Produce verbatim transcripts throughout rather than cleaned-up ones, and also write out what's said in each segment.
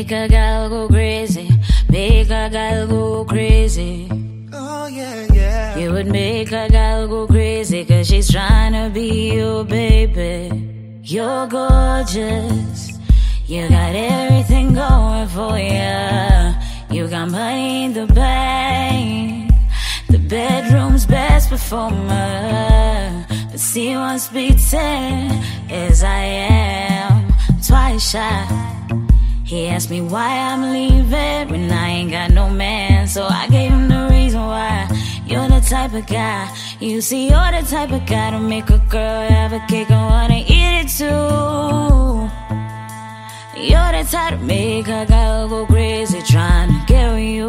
make a gal go crazy, make a gal go crazy. Oh yeah, yeah. You would make a gal go crazy, cause she's trying to be your baby. You're gorgeous, you got everything going for ya. You got money in the bank, the bedroom's best performer. But see, once beaten as I am, twice shy. He asked me why I'm leaving when I ain't got no man. So I gave him the reason why. You're the type of guy, you see, you're the type of guy to make a girl have a cake and wanna eat it too. You're the type to make a girl go crazy trying to get with you.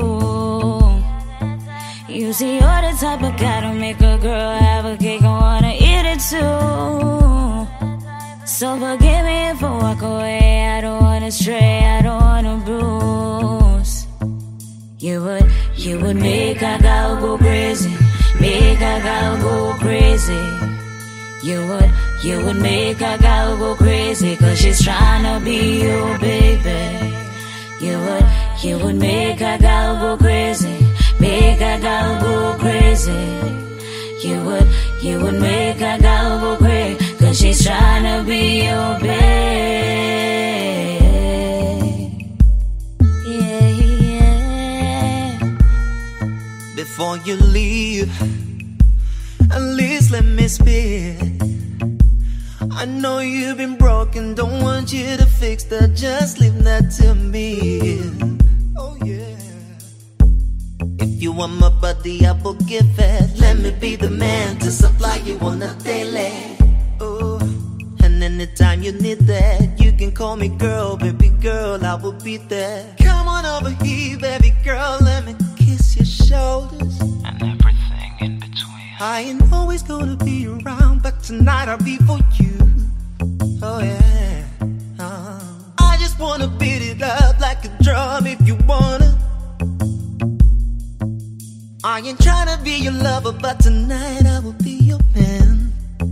You see, you're the type of guy to make a girl have a cake and wanna eat it too. So forgive me if I walk away, I don't wanna stray, I don't wanna bruise. You would, you would make a girl go crazy, make a girl go crazy. You would, you would make a girl go crazy, cause she's trying to be your baby. You would, you would make a girl go crazy, make a girl go crazy. You would, you would make a girl go crazy, cause she's trying to be your babe. Yeah, yeah. Before you leave, at least let me spit. I know you've been broken, don't want you to fix that, just leave that to me. Oh yeah. If you want my body, I will give it. Let me be the man to supply you on a daily. Oh, and anytime you need that, you can call me girl, baby girl, I will be there. Come on over here, baby girl, let me kiss your shoulders and everything in between. I ain't always gonna be around, but tonight I'll be for you. Oh yeah. uh, I just wanna beat it up like a drum if you wanna. I ain't tryna be your lover, but tonight I will be your man.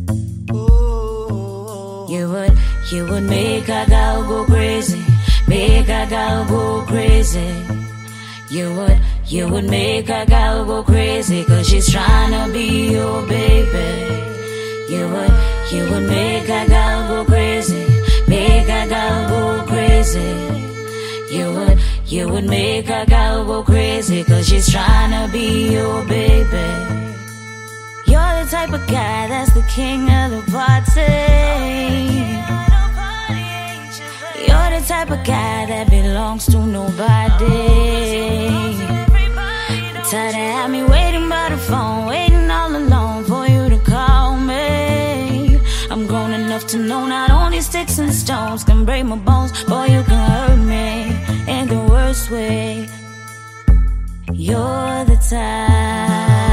Oh. You would, you would make a girl go crazy, make a girl go crazy. You would, you would make a girl go crazy, cause she's trying to be your baby. You would, you would make a girl go crazy, make a girl go crazy. You would, you would make a girl go crazy, cause she's trying to be your baby. You're the type of guy that's the king of the party. You're the type of guy that belongs to nobody. Tired of having me waiting by the phone, waiting all alone for you to call me. I'm grown enough to know not only sticks and stones can break my bones, boy, you can hurt me in the worst way. You're the type